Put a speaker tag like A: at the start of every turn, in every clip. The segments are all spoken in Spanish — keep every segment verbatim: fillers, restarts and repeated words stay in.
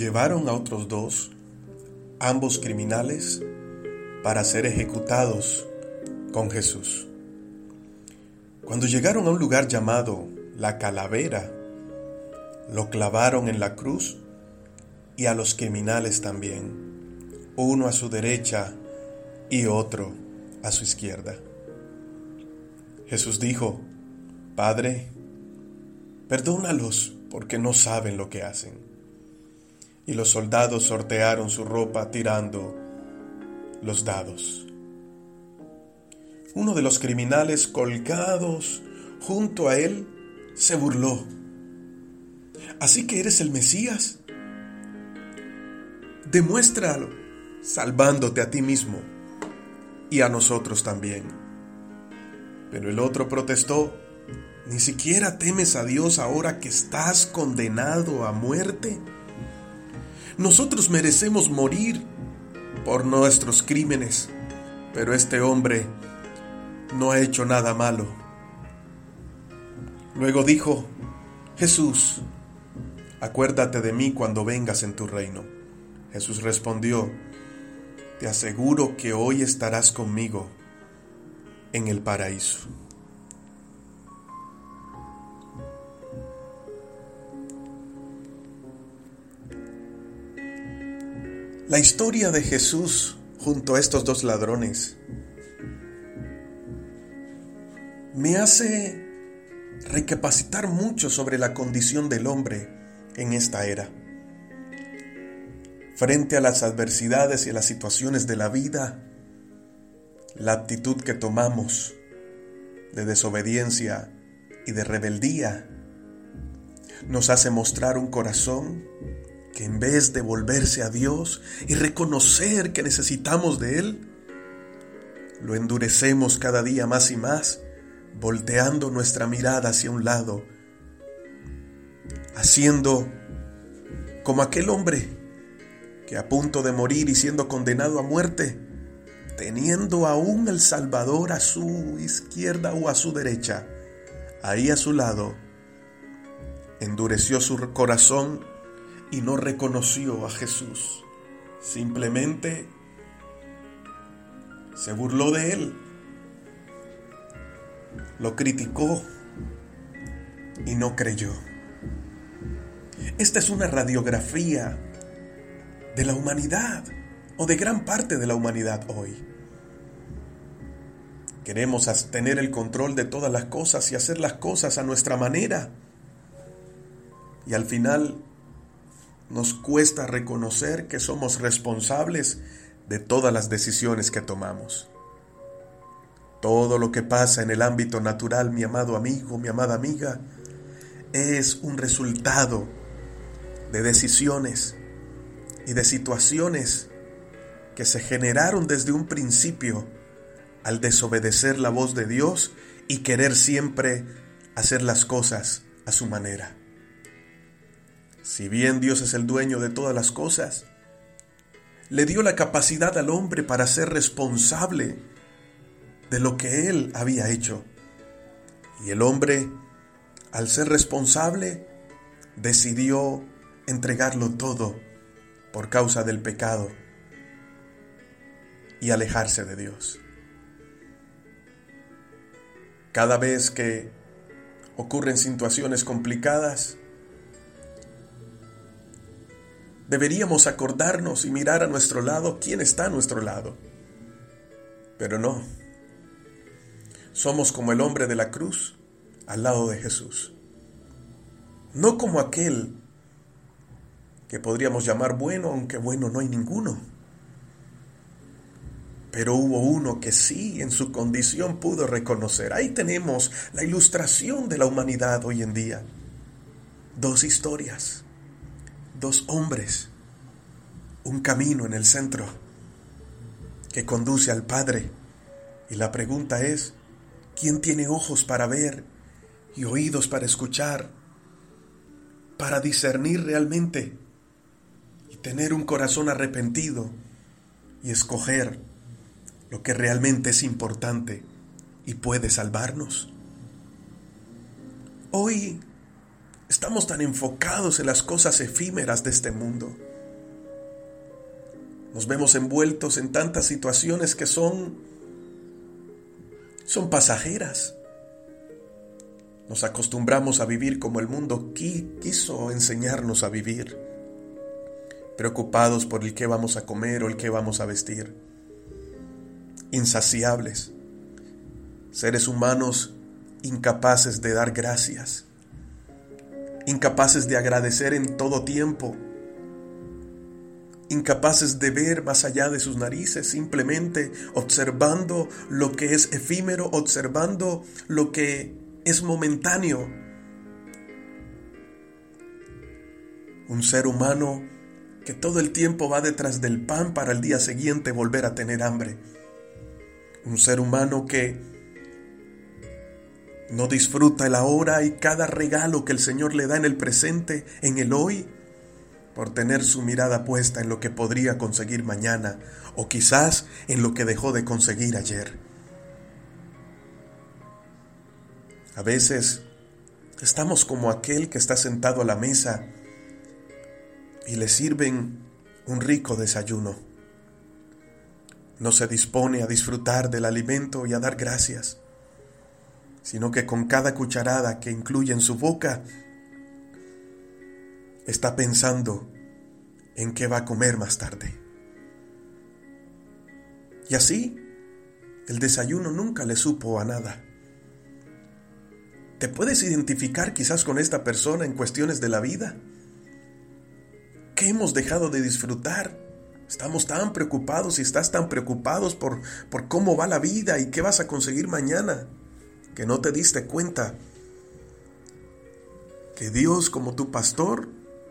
A: Llevaron a otros dos, ambos criminales, para ser ejecutados con Jesús. Cuando llegaron a un lugar llamado La Calavera, lo clavaron en la cruz y a los criminales también, uno a su derecha y otro a su izquierda. Jesús dijo: Padre, perdónalos porque no saben lo que hacen. Y los soldados sortearon su ropa tirando los dados. Uno de los criminales colgados junto a él se burló: ¿Así que eres el Mesías? Demuéstralo salvándote a ti mismo y a nosotros también. Pero el otro protestó: ¿Ni siquiera temes a Dios ahora que estás condenado a muerte? Nosotros merecemos morir por nuestros crímenes, pero este hombre no ha hecho nada malo. Luego dijo: Jesús, acuérdate de mí cuando vengas en tu reino. Jesús respondió: Te aseguro que hoy estarás conmigo en el paraíso. La historia de Jesús junto a estos dos ladrones me hace recapacitar mucho sobre la condición del hombre en esta era. Frente a las adversidades y a las situaciones de la vida, la actitud que tomamos de desobediencia y de rebeldía nos hace mostrar un corazón que en vez de volverse a Dios y reconocer que necesitamos de Él, lo endurecemos cada día más y más, volteando nuestra mirada hacia un lado, haciendo como aquel hombre que a punto de morir y siendo condenado a muerte, teniendo aún el Salvador a su izquierda o a su derecha, ahí a su lado, endureció su corazón y no reconoció a Jesús. Simplemente se burló de él, lo criticó y no creyó. Esta es una radiografía de la humanidad o de gran parte de la humanidad hoy. Queremos tener el control de todas las cosas y hacer las cosas a nuestra manera. Y al final nos cuesta reconocer que somos responsables de todas las decisiones que tomamos. Todo lo que pasa en el ámbito natural, mi amado amigo, mi amada amiga, es un resultado de decisiones y de situaciones que se generaron desde un principio al desobedecer la voz de Dios y querer siempre hacer las cosas a su manera. Si bien Dios es el dueño de todas las cosas, le dio la capacidad al hombre para ser responsable de lo que él había hecho. Y el hombre, al ser responsable, decidió entregarlo todo por causa del pecado y alejarse de Dios. Cada vez que ocurren situaciones complicadas, deberíamos acordarnos y mirar a nuestro lado quién está a nuestro lado. Pero no. Somos como el hombre de la cruz al lado de Jesús. No como aquel que podríamos llamar bueno, aunque bueno no hay ninguno. Pero hubo uno que sí en su condición pudo reconocer. Ahí tenemos la ilustración de la humanidad hoy en día. Dos historias. Dos hombres, un camino en el centro que conduce al Padre. Y la pregunta es, ¿quién tiene ojos para ver y oídos para escuchar, para discernir realmente y tener un corazón arrepentido y escoger lo que realmente es importante y puede salvarnos? Hoy estamos tan enfocados en las cosas efímeras de este mundo Nos vemos envueltos en tantas situaciones que son, son pasajeras. Nos acostumbramos a vivir como el mundo qui- quiso enseñarnos a vivir, preocupados por el qué vamos a comer o el qué vamos a vestir, insaciables, seres humanos incapaces de dar gracias, incapaces de agradecer en todo tiempo, incapaces de ver más allá de sus narices, simplemente observando lo que es efímero, observando lo que es momentáneo. Un ser humano que todo el tiempo va detrás del pan para el día siguiente volver a tener hambre. Un ser humano que no disfruta el ahora y cada regalo que el Señor le da en el presente, en el hoy, por tener su mirada puesta en lo que podría conseguir mañana o quizás en lo que dejó de conseguir ayer. A veces estamos como aquel que está sentado a la mesa y le sirven un rico desayuno. No se dispone a disfrutar del alimento y a dar gracias, sino que con cada cucharada que incluye en su boca, está pensando en qué va a comer más tarde. Y así, el desayuno nunca le supo a nada. ¿Te puedes identificar quizás con esta persona en cuestiones de la vida? ¿Qué hemos dejado de disfrutar? Estamos tan preocupados y estás tan preocupados por, por cómo va la vida y qué vas a conseguir mañana, que no te diste cuenta que Dios, como tu pastor,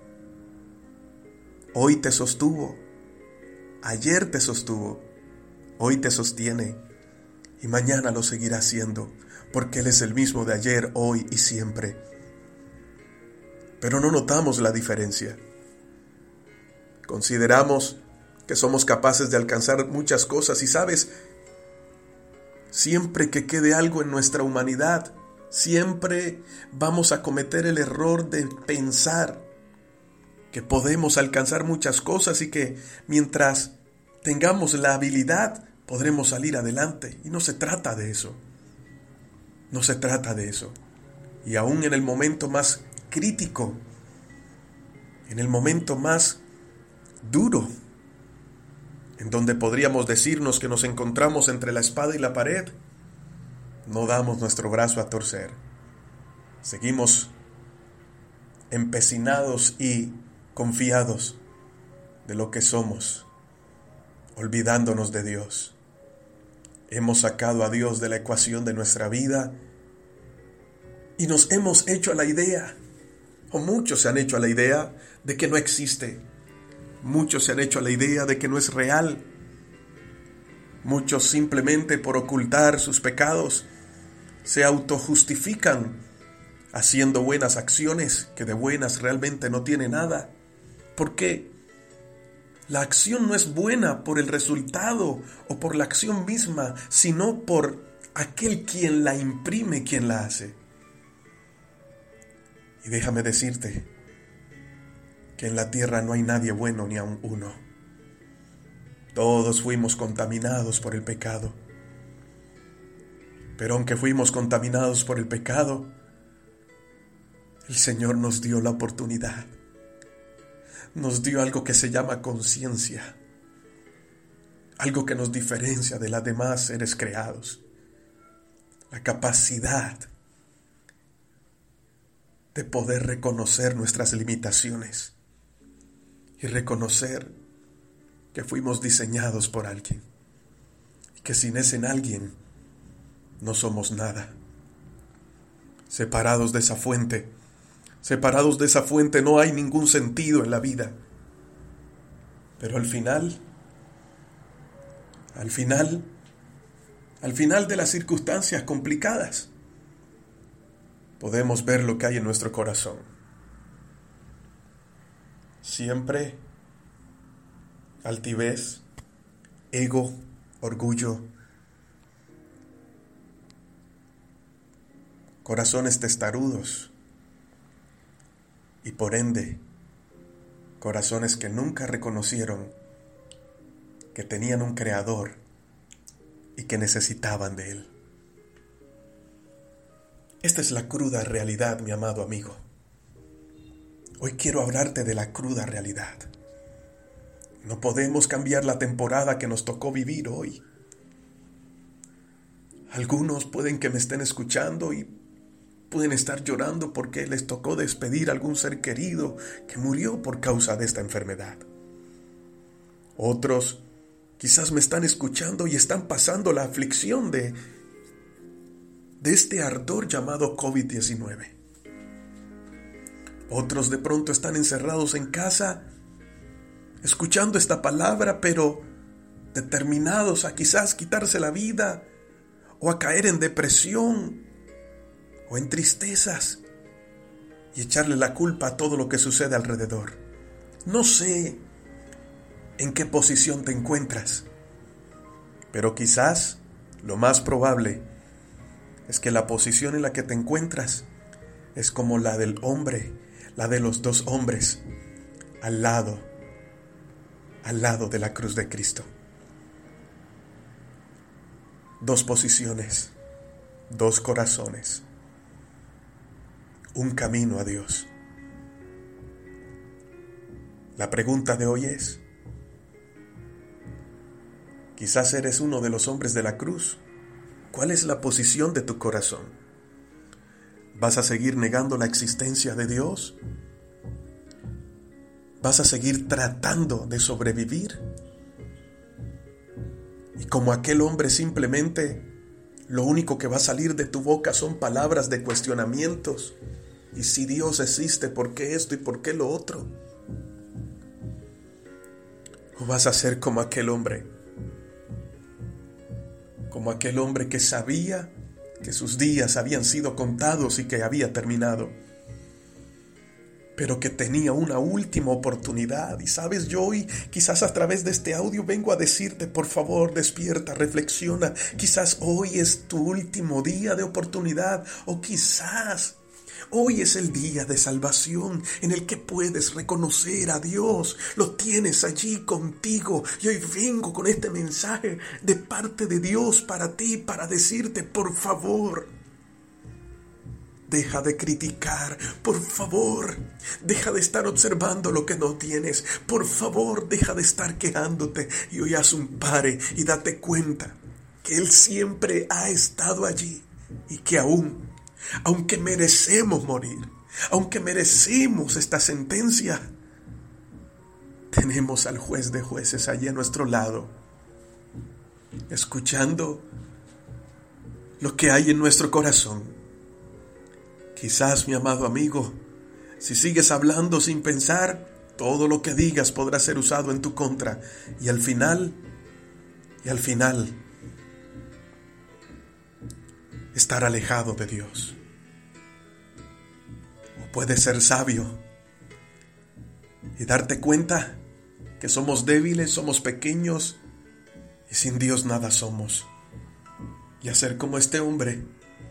A: hoy te sostuvo, ayer te sostuvo, hoy te sostiene y mañana lo seguirá haciendo, porque Él es el mismo de ayer, hoy y siempre. Pero no notamos la diferencia. Consideramos que somos capaces de alcanzar muchas cosas y, ¿sabes? Siempre que quede algo en nuestra humanidad, siempre vamos a cometer el error de pensar que podemos alcanzar muchas cosas y que mientras tengamos la habilidad podremos salir adelante. Y no se trata de eso. No se trata de eso. Y aún en el momento más crítico, en el momento más duro, en donde podríamos decirnos que nos encontramos entre la espada y la pared, no damos nuestro brazo a torcer. Seguimos empecinados y confiados de lo que somos, olvidándonos de Dios. Hemos sacado a Dios de la ecuación de nuestra vida y nos hemos hecho a la idea, o muchos se han hecho a la idea de que no existe. Muchos se han hecho a la idea de que no es real. Muchos simplemente por ocultar sus pecados se autojustifican haciendo buenas acciones que de buenas realmente no tiene nada. ¿Por qué? La acción no es buena por el resultado o por la acción misma, sino por aquel quien la imprime, quien la hace. Y déjame decirte que en la tierra no hay nadie bueno ni aun uno. Todos fuimos contaminados por el pecado. Pero aunque fuimos contaminados por el pecado, el Señor nos dio la oportunidad. Nos dio algo que se llama conciencia, algo que nos diferencia de los demás seres creados, la capacidad de poder reconocer nuestras limitaciones y reconocer que fuimos diseñados por alguien y que sin ese alguien no somos nada. Separados de esa fuente, separados de esa fuente no hay ningún sentido en la vida. Pero al final, al final, al final de las circunstancias complicadas, podemos ver lo que hay en nuestro corazón. Siempre altivez, ego, orgullo, corazones testarudos y por ende corazones que nunca reconocieron que tenían un creador y que necesitaban de él. Esta es la cruda realidad, mi amado amigo. Hoy quiero hablarte de la cruda realidad. No podemos cambiar la temporada que nos tocó vivir hoy. Algunos pueden que me estén escuchando y pueden estar llorando porque les tocó despedir a algún ser querido que murió por causa de esta enfermedad. Otros quizás me están escuchando y están pasando la aflicción de, de este ardor llamado covid diecinueve. Otros de pronto están encerrados en casa, escuchando esta palabra, pero determinados a quizás quitarse la vida, o a caer en depresión, o en tristezas, y echarle la culpa a todo lo que sucede alrededor. No sé en qué posición te encuentras, pero quizás lo más probable es que la posición en la que te encuentras es como la del hombre, la de los dos hombres, al lado, al lado de la cruz de Cristo. Dos posiciones, dos corazones, un camino a Dios. La pregunta de hoy es, quizás eres uno de los hombres de la cruz. ¿Cuál es la posición de tu corazón? ¿Vas a seguir negando la existencia de Dios? ¿Vas a seguir tratando de sobrevivir? Y como aquel hombre simplemente lo único que va a salir de tu boca son palabras de cuestionamientos. Y si Dios existe, ¿por qué esto y por qué lo otro? ¿O vas a ser como aquel hombre? Como aquel hombre que sabía que sus días habían sido contados y que había terminado, pero que tenía una última oportunidad. Y sabes, yo hoy quizás a través de este audio vengo a decirte, por favor, despierta, reflexiona. Quizás hoy es tu último día de oportunidad, o quizás hoy es el día de salvación en el que puedes reconocer a Dios. Lo tienes allí contigo. Y hoy vengo con este mensaje de parte de Dios para ti, para decirte, por favor, deja de criticar, por favor, deja de estar observando lo que no tienes, por favor, deja de estar quejándote y hoy haz un pare y date cuenta que Él siempre ha estado allí y que aún, aunque merecemos morir, aunque merecemos esta sentencia, tenemos al juez de jueces allí a nuestro lado, escuchando lo que hay en nuestro corazón. Quizás, mi amado amigo, si sigues hablando sin pensar, todo lo que digas podrá ser usado en tu contra. Y al final, y al final, estar alejado de Dios. O puedes ser sabio y darte cuenta que somos débiles, somos pequeños y sin Dios nada somos. Y hacer como este hombre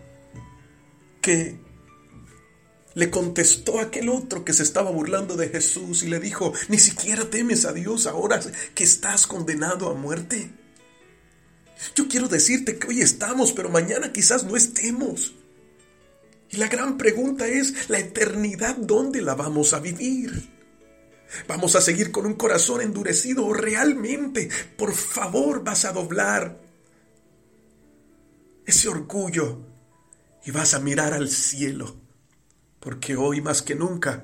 A: que le contestó a aquel otro que se estaba burlando de Jesús y le dijo, ni siquiera temes a Dios ahora que estás condenado a muerte. Yo quiero decirte que hoy estamos, pero mañana quizás no estemos. Y la gran pregunta es, ¿la eternidad dónde la vamos a vivir? ¿Vamos a seguir con un corazón endurecido o realmente, por favor, vas a doblar ese orgullo y vas a mirar al cielo? Porque hoy más que nunca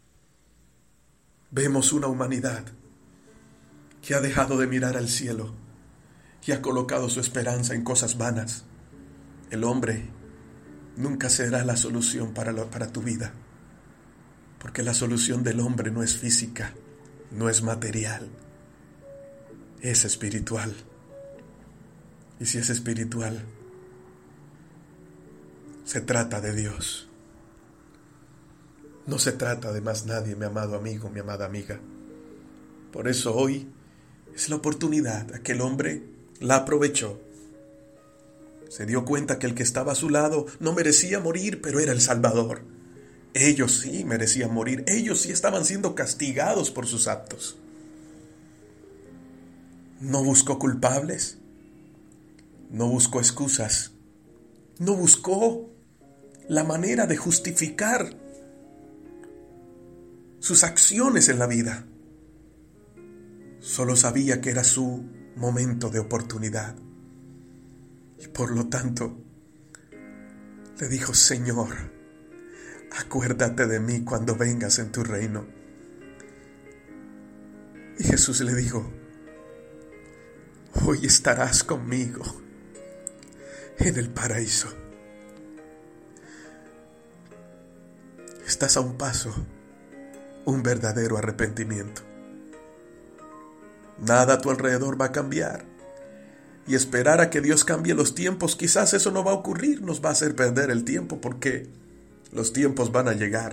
A: vemos una humanidad que ha dejado de mirar al cielo y ha colocado su esperanza en cosas vanas. El hombre nunca será la solución para, lo, para tu vida, porque la solución del hombre no es física, no es material, es espiritual. Y si es espiritual, se trata de Dios. No se trata de más nadie, mi amado amigo, mi amada amiga. Por eso hoy es la oportunidad. Aquel hombre la aprovechó. Se dio cuenta que el que estaba a su lado no merecía morir, pero era el Salvador. Ellos sí merecían morir. Ellos sí estaban siendo castigados por sus actos. No buscó culpables, no buscó excusas, no buscó la manera de justificar sus acciones en la vida. Solo sabía que era su momento de oportunidad. Y por lo tanto, le dijo: Señor, acuérdate de mí cuando vengas en tu reino. Y Jesús le dijo: hoy estarás conmigo en el paraíso. Estás a un paso, un verdadero arrepentimiento. Nada a tu alrededor va a cambiar. Y esperar a que Dios cambie los tiempos, quizás eso no va a ocurrir, nos va a hacer perder el tiempo, porque los tiempos van a llegar.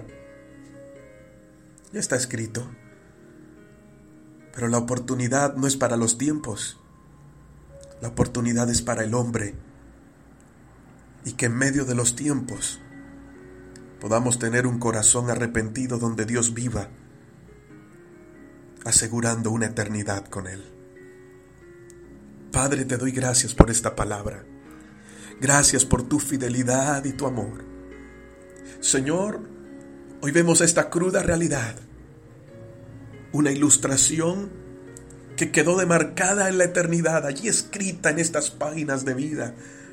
A: Ya está escrito. Pero la oportunidad no es para los tiempos. La oportunidad es para el hombre. Y que en medio de los tiempos podamos tener un corazón arrepentido donde Dios viva, asegurando una eternidad con Él. Padre, te doy gracias por esta palabra. Gracias por tu fidelidad y tu amor. Señor, hoy vemos esta cruda realidad. Una ilustración que quedó demarcada en la eternidad, allí escrita en estas páginas de vida.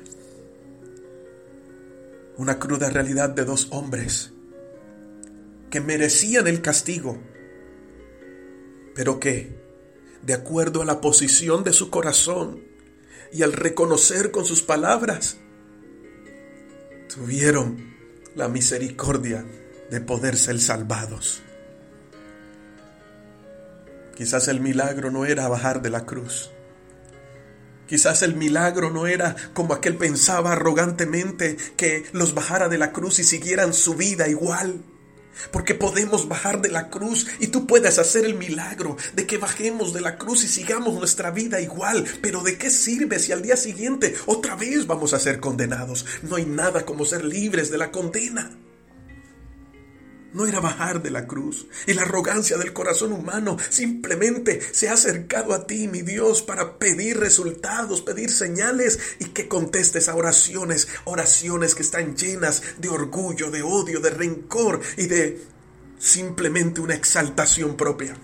A: Una cruda realidad de dos hombres que merecían el castigo, pero que, de acuerdo a la posición de su corazón y al reconocer con sus palabras, tuvieron la misericordia de poder ser salvados. Quizás el milagro no era bajar de la cruz. Quizás el milagro no era como aquel pensaba arrogantemente, que los bajara de la cruz y siguieran su vida igual. Porque podemos bajar de la cruz y tú puedes hacer el milagro de que bajemos de la cruz y sigamos nuestra vida igual. Pero ¿de qué sirve si al día siguiente otra vez vamos a ser condenados? No hay nada como ser libres de la condena. No era bajar de la cruz, y la arrogancia del corazón humano simplemente se ha acercado a ti, mi Dios, para pedir resultados, pedir señales y que contestes a oraciones, oraciones que están llenas de orgullo, de odio, de rencor y de simplemente una exaltación propia.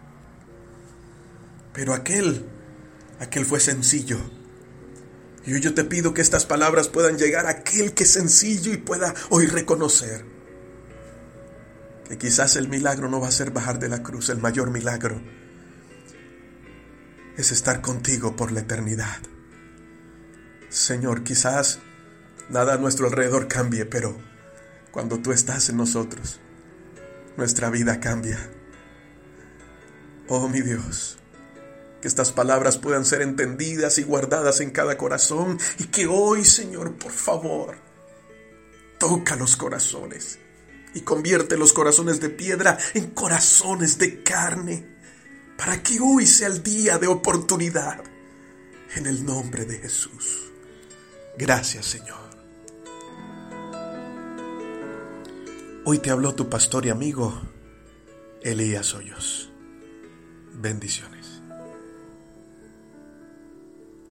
A: Pero aquel, aquel fue sencillo. Y hoy yo te pido que estas palabras puedan llegar a aquel que es sencillo y pueda hoy reconocer que quizás el milagro no va a ser bajar de la cruz. El mayor milagro es estar contigo por la eternidad. Señor, quizás nada a nuestro alrededor cambie, pero cuando tú estás en nosotros, nuestra vida cambia. Oh, mi Dios, que estas palabras puedan ser entendidas y guardadas en cada corazón, y que hoy, Señor, por favor, toca los corazones y convierte los corazones de piedra en corazones de carne, para que hoy sea el día de oportunidad, en el nombre de Jesús. Gracias, Señor. Hoy te habló tu pastor y amigo Elías Hoyos. Bendiciones.